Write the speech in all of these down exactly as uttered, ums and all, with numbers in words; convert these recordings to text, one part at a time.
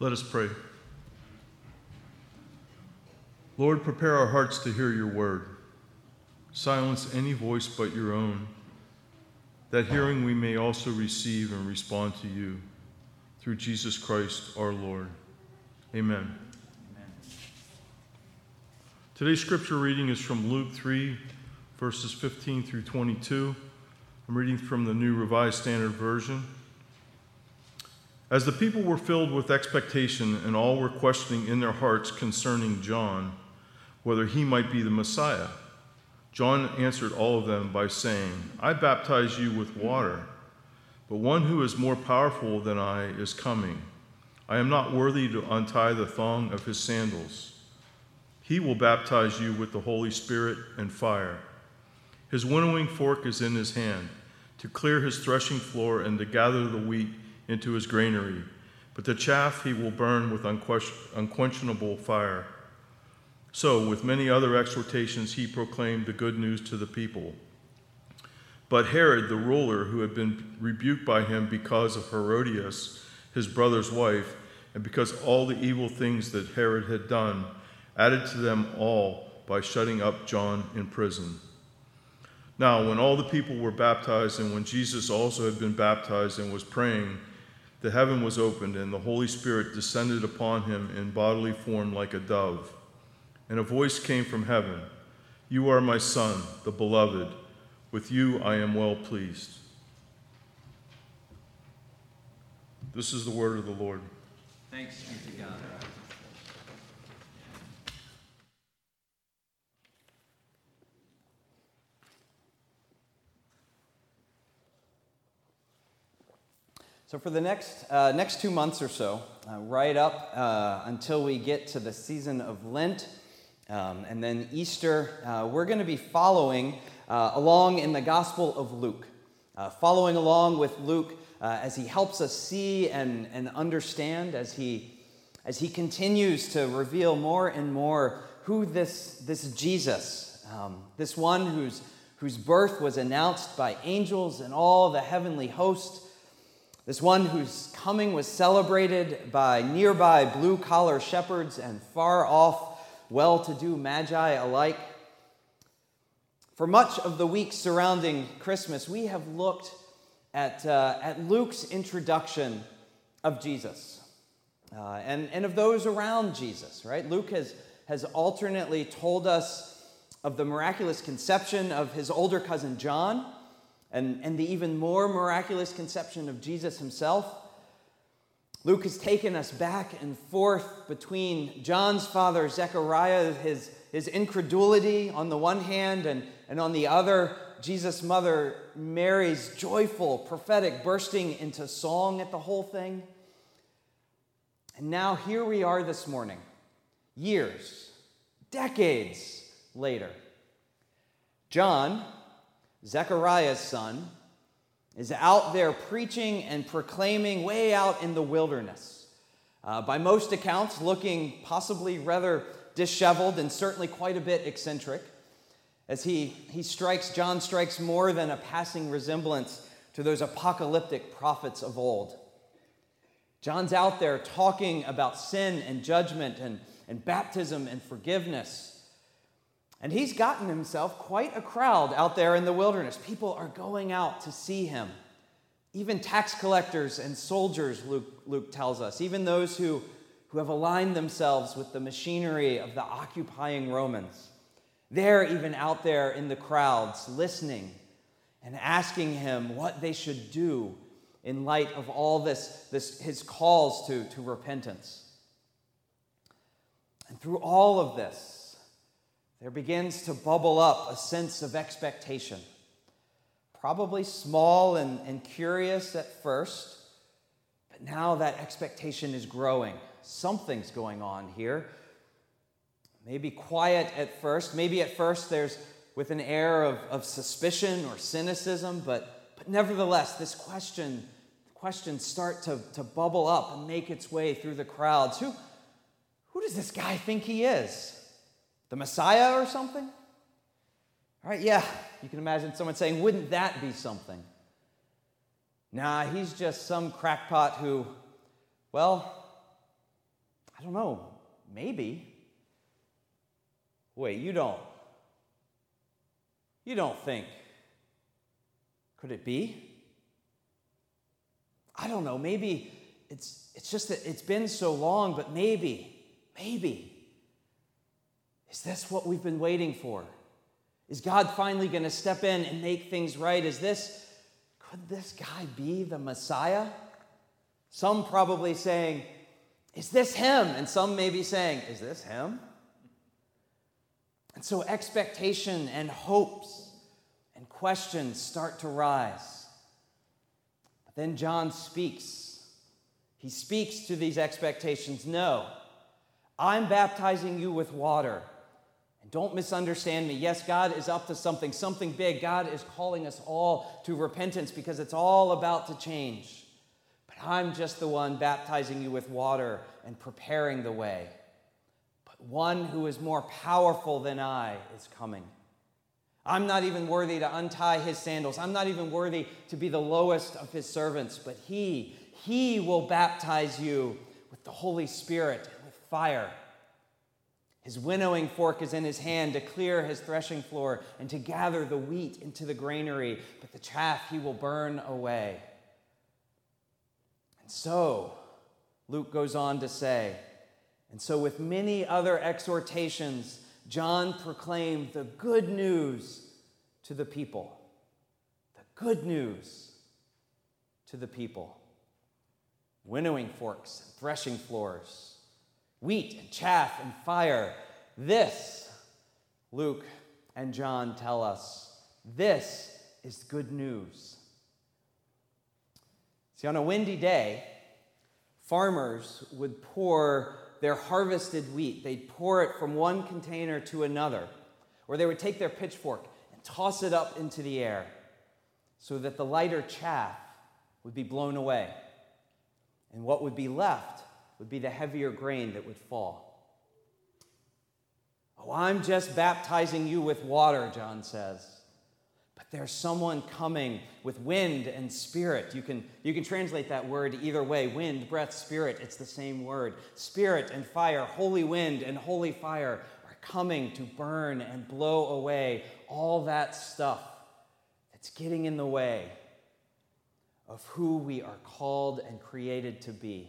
Let us pray. Lord, prepare our hearts to hear your word. Silence any voice but your own, that hearing we may also receive and respond to you. Through Jesus Christ our Lord. Amen. Amen. Today's scripture reading is from Luke three, verses fifteen through twenty-two. I'm reading from the New Revised Standard Version. As the people were filled with expectation and all were questioning in their hearts concerning John, whether he might be the Messiah, John answered all of them by saying, I baptize you with water, but one who is more powerful than I is coming. I am not worthy to untie the thong of his sandals. He will baptize you with the Holy Spirit and fire. His winnowing fork is in his hand, to clear his threshing floor and to gather the wheat into his granary, but the chaff he will burn with unquenchable fire. So, with many other exhortations, he proclaimed the good news to the people. But Herod, the ruler, who had been rebuked by him because of Herodias, his brother's wife, and because all the evil things that Herod had done, added to them all by shutting up John in prison. Now, when all the people were baptized, and when Jesus also had been baptized and was praying, the heaven was opened, and the Holy Spirit descended upon him in bodily form like a dove. And a voice came from heaven, You are my Son, the beloved. With you I am well pleased. This is the word of the Lord. Thanks be to God. So for the next uh, next two months or so, uh, right up uh, until we get to the season of Lent um, and then Easter, uh, we're going to be following uh, along in the Gospel of Luke, uh, following along with Luke uh, as he helps us see and, and understand, as he as he continues to reveal more and more who this this Jesus, um, this one whose whose birth was announced by angels and all the heavenly host. This one whose coming was celebrated by nearby blue-collar shepherds and far-off, well-to-do magi alike. For much of the week surrounding Christmas, we have looked at, uh, at Luke's introduction of Jesus uh, and, and of those around Jesus, right? Luke has, has alternately told us of the miraculous conception of his older cousin John, And, and the even more miraculous conception of Jesus himself. Luke has taken us back and forth between John's father, Zechariah, his, his incredulity on the one hand, and, and on the other, Jesus' mother, Mary's joyful, prophetic bursting into song at the whole thing. And now here we are this morning, years, decades later. John, Zechariah's son, is out there preaching and proclaiming way out in the wilderness. Uh, by most accounts, looking possibly rather disheveled and certainly quite a bit eccentric, as he, he strikes, John strikes more than a passing resemblance to those apocalyptic prophets of old. John's out there talking about sin and judgment and, and baptism and forgiveness. And he's gotten himself quite a crowd out there in the wilderness. People are going out to see him. Even tax collectors and soldiers, Luke, Luke tells us, even those who, who have aligned themselves with the machinery of the occupying Romans. They're even out there in the crowds listening and asking him what they should do in light of all this, this his calls to, to repentance. And through all of this, there begins to bubble up a sense of expectation. Probably small and, and curious at first, but now that expectation is growing. Something's going on here. Maybe quiet at first. Maybe at first there's with an air of, of suspicion or cynicism, but, but nevertheless, this question, questions start to, to bubble up and make its way through the crowds. Who, who does this guy think he is? The Messiah or something? All right, yeah, you can imagine someone saying, wouldn't that be something? Nah, he's just some crackpot who, well, I don't know, maybe. Wait, you don't. You don't think. Could it be? I don't know, maybe it's it's just that it's been so long, but maybe, maybe. Is this what we've been waiting for? Is God finally going to step in and make things right? Is this, could this guy be the Messiah? Some probably saying, is this him? And some may be saying, is this him? And so expectation and hopes and questions start to rise. But then John speaks. He speaks to these expectations. No, I'm baptizing you with water. And don't misunderstand me. Yes, God is up to something, something big. God is calling us all to repentance because it's all about to change. But I'm just the one baptizing you with water and preparing the way. But one who is more powerful than I is coming. I'm not even worthy to untie his sandals. I'm not even worthy to be the lowest of his servants. But he, he will baptize you with the Holy Spirit and with fire. His winnowing fork is in his hand to clear his threshing floor and to gather the wheat into the granary, but the chaff he will burn away. And so, Luke goes on to say, and so with many other exhortations, John proclaimed the good news to the people. The good news to the people. Winnowing forks and threshing floors. Wheat and chaff and fire. This, Luke and John tell us, this is good news. See, on a windy day, farmers would pour their harvested wheat. They'd pour it from one container to another, or they would take their pitchfork and toss it up into the air so that the lighter chaff would be blown away. And what would be left would be the heavier grain that would fall. Oh, I'm just baptizing you with water, John says. But there's someone coming with wind and spirit. You can, you can translate that word either way. Wind, breath, spirit, it's the same word. Spirit and fire, holy wind and holy fire are coming to burn and blow away all that stuff that's getting in the way of who we are called and created to be.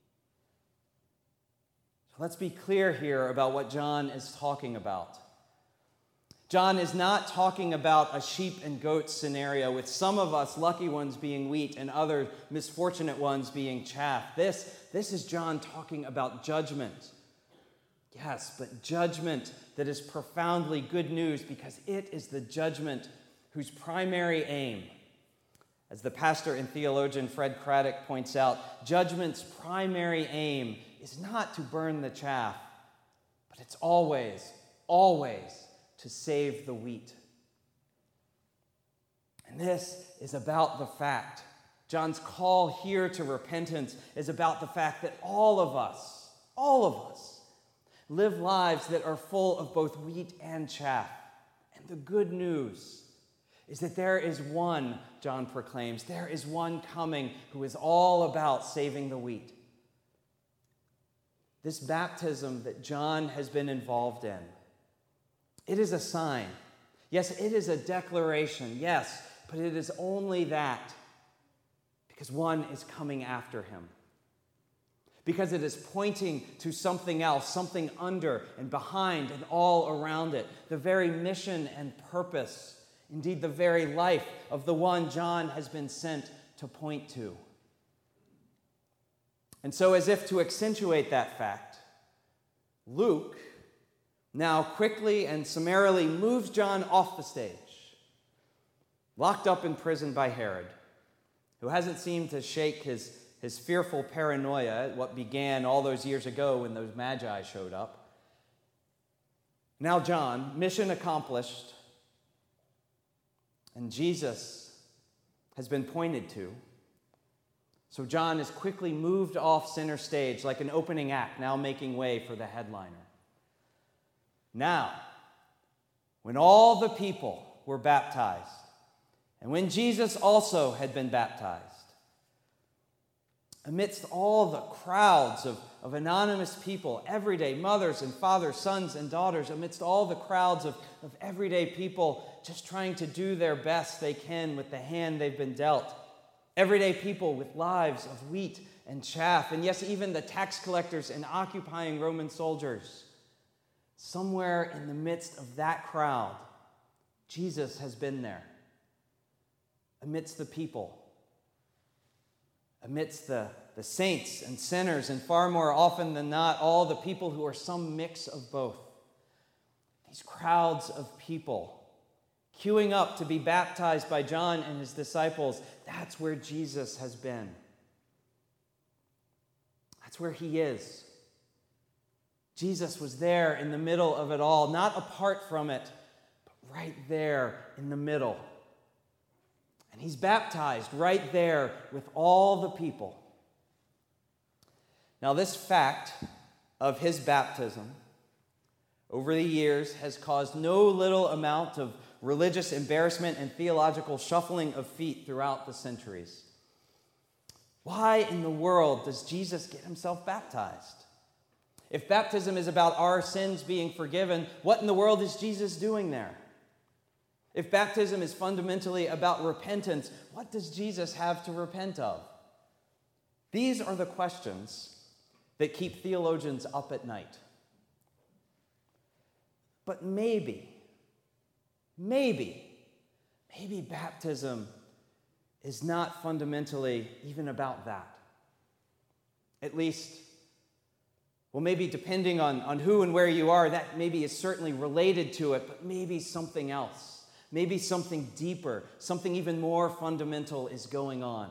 Let's be clear here about what John is talking about. John is not talking about a sheep and goats scenario with some of us lucky ones being wheat and other misfortunate ones being chaff. This, this is John talking about judgment. Yes, but judgment that is profoundly good news because it is the judgment whose primary aim, as the pastor and theologian Fred Craddock points out, judgment's primary aim is not to burn the chaff, but it's always, always to save the wheat. And this is about the fact, John's call here to repentance is about the fact that all of us, all of us, live lives that are full of both wheat and chaff. And the good news is that there is one, John proclaims, there is one coming who is all about saving the wheat. This baptism that John has been involved in, it is a sign. Yes, it is a declaration, yes, but it is only that because one is coming after him. Because it is pointing to something else, something under and behind and all around it, the very mission and purpose, indeed the very life of the one John has been sent to point to. And so, as if to accentuate that fact, Luke now quickly and summarily moves John off the stage, locked up in prison by Herod, who hasn't seemed to shake his, his fearful paranoia at what began all those years ago when those magi showed up. Now John, mission accomplished, and Jesus has been pointed to. So John is quickly moved off center stage like an opening act, now making way for the headliner. Now, when all the people were baptized, and when Jesus also had been baptized, amidst all the crowds of, of anonymous people, everyday mothers and fathers, sons and daughters, amidst all the crowds of, of everyday people just trying to do their best they can with the hand they've been dealt. Everyday people with lives of wheat and chaff, and yes, even the tax collectors and occupying Roman soldiers. Somewhere in the midst of that crowd, Jesus has been there, amidst the people, amidst the, the saints and sinners, and far more often than not, all the people who are some mix of both. These crowds of people queuing up to be baptized by John and his disciples, that's where Jesus has been. That's where he is. Jesus was there in the middle of it all, not apart from it, but right there in the middle. And he's baptized right there with all the people. Now, this fact of his baptism over the years has caused no little amount of religious embarrassment and theological shuffling of feet throughout the centuries. Why in the world does Jesus get himself baptized? If baptism is about our sins being forgiven, what in the world is Jesus doing there? If baptism is fundamentally about repentance, what does Jesus have to repent of? These are the questions that keep theologians up at night. But maybe, maybe, maybe baptism is not fundamentally even about that. At least, well, maybe depending on, on who and where you are, that maybe is certainly related to it, but maybe something else. Maybe something deeper, something even more fundamental is going on.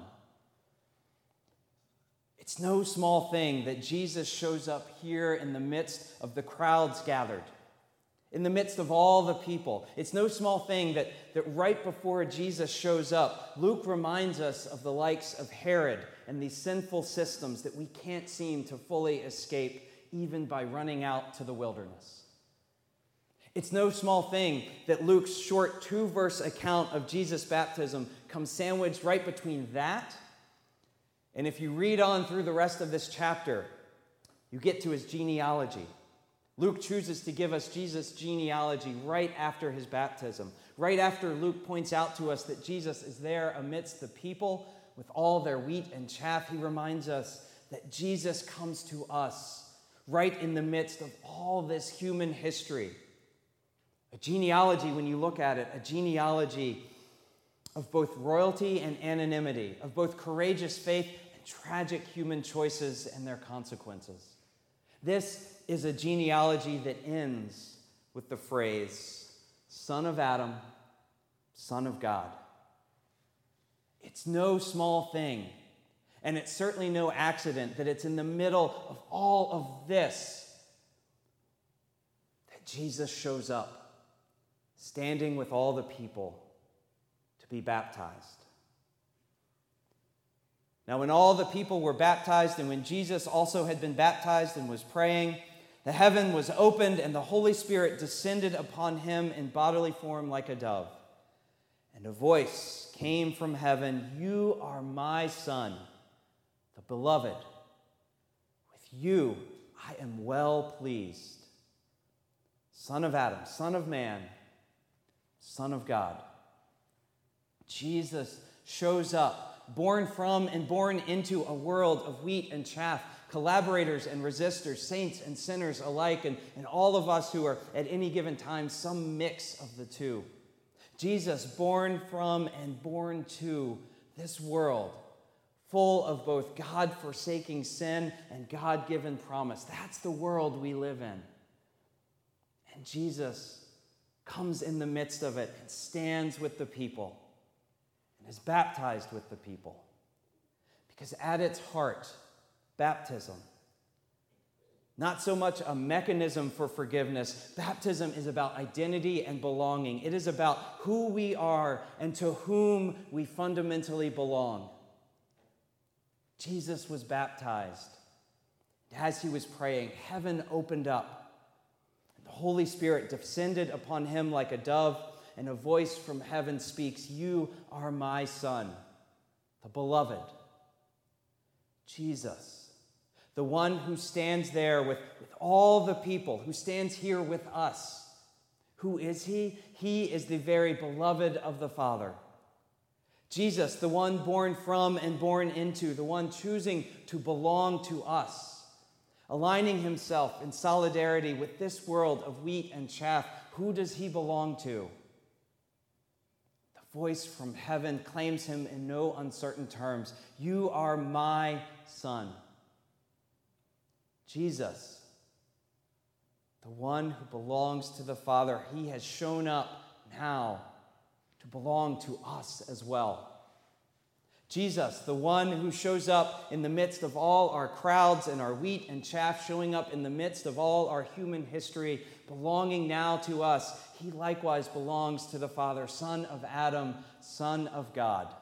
It's no small thing that Jesus shows up here in the midst of the crowds gathered, in the midst of all the people. It's no small thing that, that right before Jesus shows up, Luke reminds us of the likes of Herod and these sinful systems that we can't seem to fully escape even by running out to the wilderness. It's no small thing that Luke's short two-verse account of Jesus' baptism comes sandwiched right between that, and if you read on through the rest of this chapter, you get to his genealogy. Luke chooses to give us Jesus' genealogy right after his baptism, right after Luke points out to us that Jesus is there amidst the people with all their wheat and chaff. He reminds us that Jesus comes to us right in the midst of all this human history. A genealogy, when you look at it, a genealogy of both royalty and anonymity, of both courageous faith and tragic human choices and their consequences. This is a genealogy that ends with the phrase, son of Adam, son of God. It's no small thing, and it's certainly no accident that it's in the middle of all of this that Jesus shows up, standing with all the people to be baptized. Now, when all the people were baptized, and when Jesus also had been baptized and was praying, the heaven was opened, and the Holy Spirit descended upon him in bodily form like a dove. And a voice came from heaven, "You are my Son, the beloved. With you I am well pleased." Son of Adam, Son of Man, Son of God. Jesus shows up, born from and born into a world of wheat and chaff, collaborators and resistors, saints and sinners alike, and, and all of us who are at any given time some mix of the two. Jesus born from and born to this world, full of both God-forsaking sin and God-given promise. That's the world we live in. And Jesus comes in the midst of it and stands with the people and is baptized with the people. Because at its heart, baptism, not so much a mechanism for forgiveness, baptism is about identity and belonging. It is about who we are and to whom we fundamentally belong. Jesus was baptized. As he was praying, heaven opened up. The Holy Spirit descended upon him like a dove, and a voice from heaven speaks, "You are my Son, the beloved." Jesus, the one who stands there with, with all the people, who stands here with us. Who is he? He is the very beloved of the Father. Jesus, the one born from and born into, the one choosing to belong to us, aligning himself in solidarity with this world of wheat and chaff. Who does he belong to? The voice from heaven claims him in no uncertain terms. You are my son. Jesus, the one who belongs to the Father, he has shown up now to belong to us as well. Jesus, the one who shows up in the midst of all our crowds and our wheat and chaff, showing up in the midst of all our human history, belonging now to us, he likewise belongs to the Father, Son of Adam, Son of God.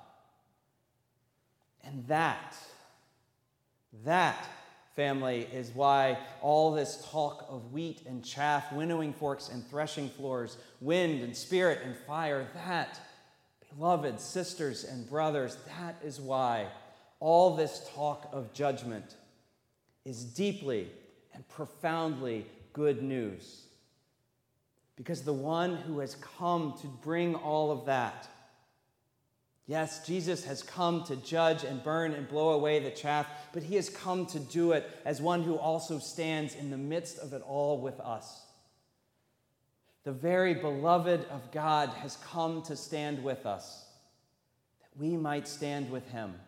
And that, that, family, is why all this talk of wheat and chaff, winnowing forks and threshing floors, wind and spirit and fire, that, beloved sisters and brothers, that is why all this talk of judgment is deeply and profoundly good news. Because the one who has come to bring all of that, yes, Jesus has come to judge and burn and blow away the chaff, but he has come to do it as one who also stands in the midst of it all with us. The very beloved of God has come to stand with us, that we might stand with him.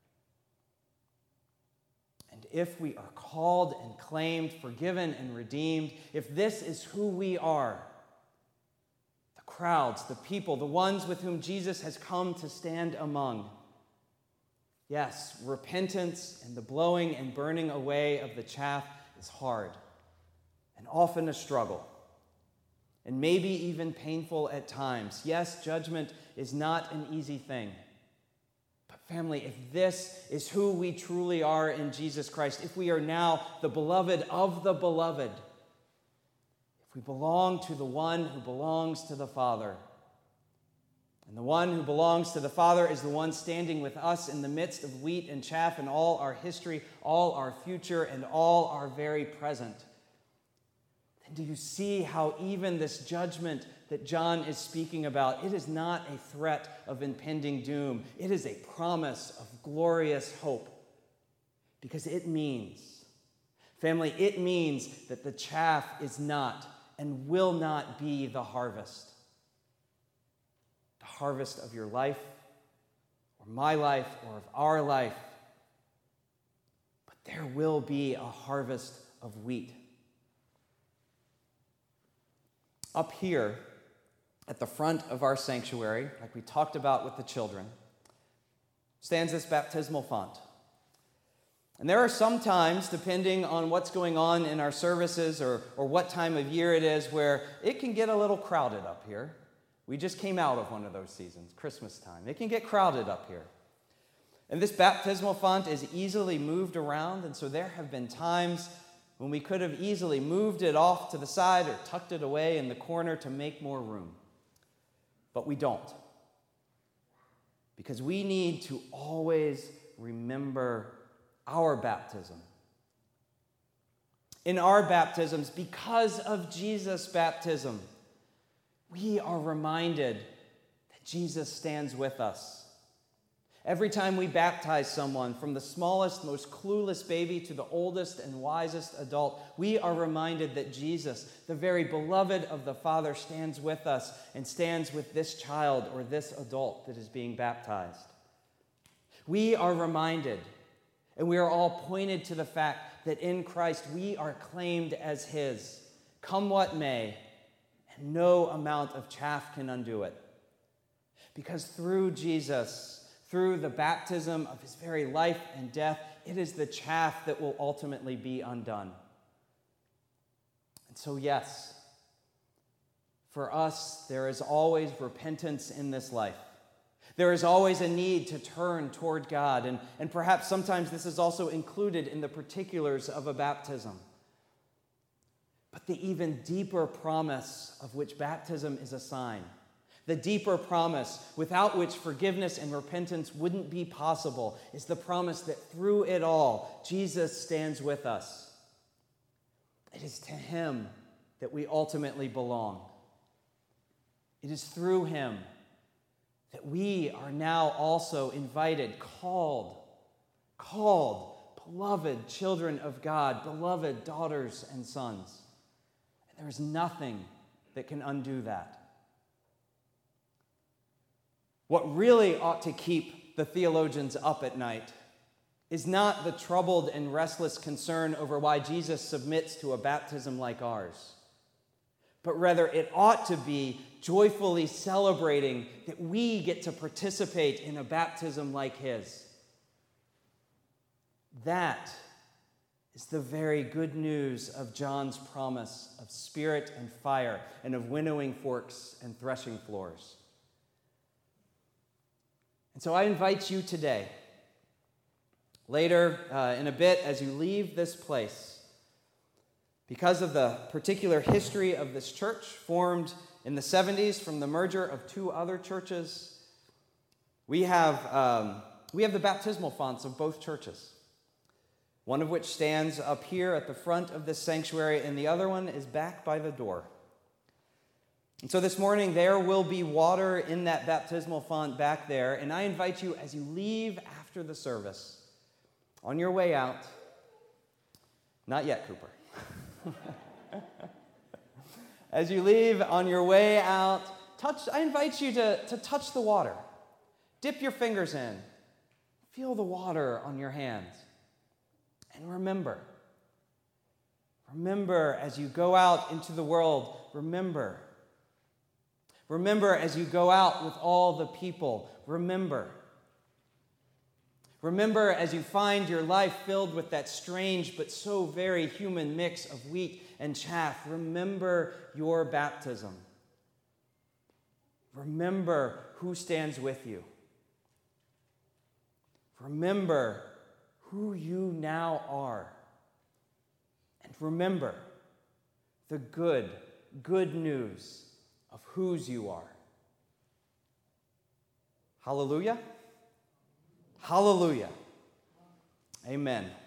And if we are called and claimed, forgiven and redeemed, if this is who we are, the crowds, the people, the ones with whom Jesus has come to stand among, yes, repentance and the blowing and burning away of the chaff is hard and often a struggle, and maybe even painful at times. Yes, judgment is not an easy thing. But family, if this is who we truly are in Jesus Christ, if we are now the beloved of the beloved, if we belong to the one who belongs to the Father, and the one who belongs to the Father is the one standing with us in the midst of wheat and chaff and all our history, all our future, and all our very present, then do you see how even this judgment that John is speaking about, it is not a threat of impending doom. It is a promise of glorious hope. Because it means, family, it means that the chaff is not and will not be the harvest. The harvest of your life, or my life, or of our life. But there will be a harvest of wheat. Up here at the front of our sanctuary, like we talked about with the children, stands this baptismal font. And there are some times, depending on what's going on in our services or, or what time of year it is, where it can get a little crowded up here. We just came out of one of those seasons, Christmas time. It can get crowded up here. And this baptismal font is easily moved around, and so there have been times when we could have easily moved it off to the side or tucked it away in the corner to make more room. But we don't. Because we need to always remember our baptism. In our baptisms, because of Jesus' baptism, we are reminded that Jesus stands with us. Every time we baptize someone, from the smallest, most clueless baby to the oldest and wisest adult, we are reminded that Jesus, the very beloved of the Father, stands with us and stands with this child or this adult that is being baptized. We are reminded, and we are all pointed to the fact that in Christ we are claimed as his, come what may, and no amount of chaff can undo it. Because through Jesus, through the baptism of his very life and death, it is the chaff that will ultimately be undone. And so, yes, for us, there is always repentance in this life. There is always a need to turn toward God, and, and perhaps sometimes this is also included in the particulars of a baptism. But the even deeper promise of which baptism is a sign, The deeper promise, without which forgiveness and repentance wouldn't be possible, is the promise that through it all, Jesus stands with us. It is to him that we ultimately belong. It is through him that we are now also invited, called, called, beloved children of God, beloved daughters and sons. And there is nothing that can undo that. What really ought to keep the theologians up at night is not the troubled and restless concern over why Jesus submits to a baptism like ours, but rather it ought to be joyfully celebrating that we get to participate in a baptism like his. That is the very good news of John's promise of spirit and fire and of winnowing forks and threshing floors. And so I invite you today, later uh, in a bit as you leave this place, because of the particular history of this church formed in the seventies from the merger of two other churches, we have, um, we have the baptismal fonts of both churches, one of which stands up here at the front of this sanctuary, and the other one is back by the door. And so this morning, there will be water in that baptismal font back there, and I invite you, as you leave after the service, on your way out, not yet, Cooper. As you leave on your way out, touch. I invite you to, to touch the water. Dip your fingers in. Feel the water on your hands. And remember, remember as you go out into the world, remember. Remember as you go out with all the people, remember. Remember as you find your life filled with that strange but so very human mix of wheat and chaff, remember your baptism. Remember who stands with you. Remember who you now are. And remember the good, good news of whose you are. Hallelujah. Hallelujah. Amen.